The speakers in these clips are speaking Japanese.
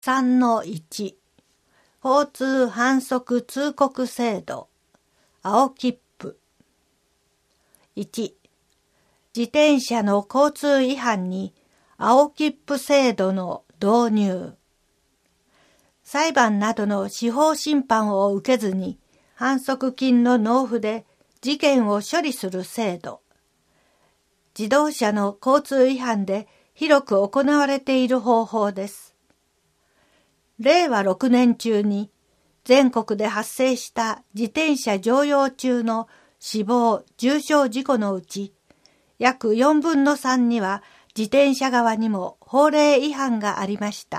3-1 交通反則通告制度青切符。1、自転車の交通違反に青切符制度の導入。裁判などの司法審判を受けずに反則金の納付で事件を処理する制度。自動車の交通違反で広く行われている方法です。令和6年中に全国で発生した自転車乗用中の死亡・重傷事故のうち約4分の3には自転車側にも法令違反がありました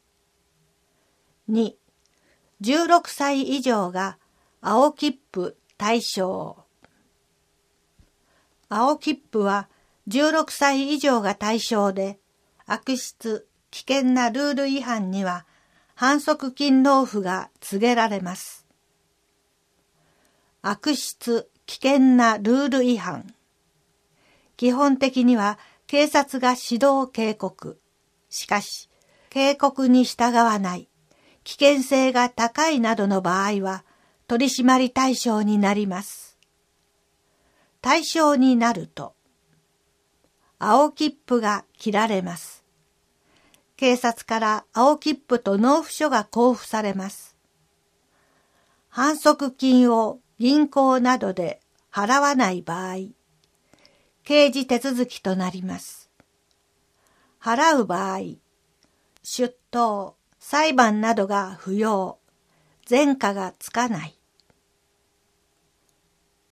。2、16歳以上が青切符対象。青切符は16歳以上が対象で、悪質・危険なルール違反には反則金納付が告げられます。悪質・危険なルール違反。基本的には警察が指導警告。しかし、警告に従わない、危険性が高いなどの場合は取り締まり対象になります。対象になると、青切符が切られます。警察から青切符と納付書が交付されます。反則金を銀行などで払わない場合、刑事手続きとなります。払う場合、出頭、裁判などが不要、前科がつかない。